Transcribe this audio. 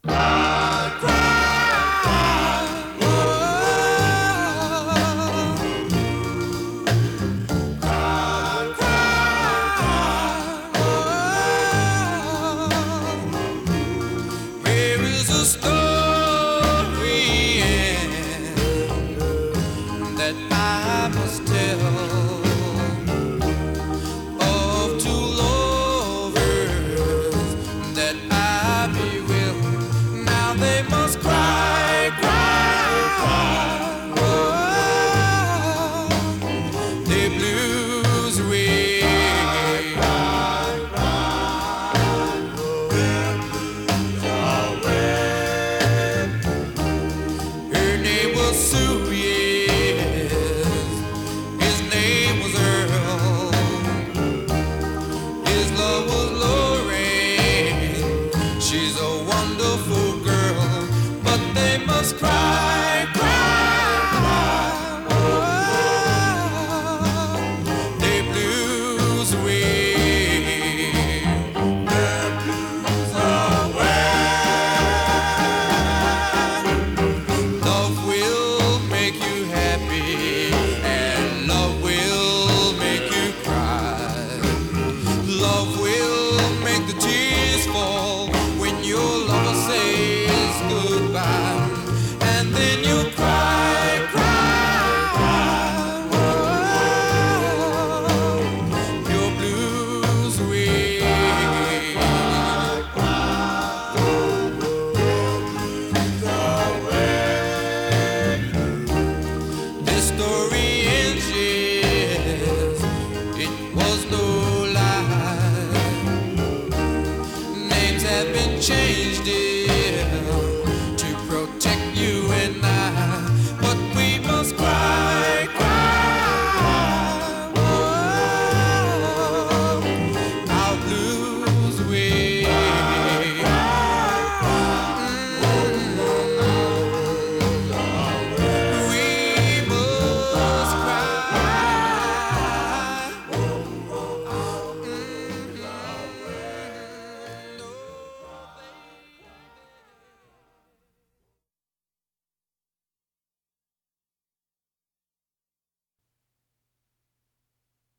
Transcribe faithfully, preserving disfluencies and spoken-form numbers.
That I must tell of two lovers that I be with. Now they must cry, cry, cry. Oh, the blues away. Cry, cry, cry. Her name was Sue. She's a wonderful girl, but they must cry.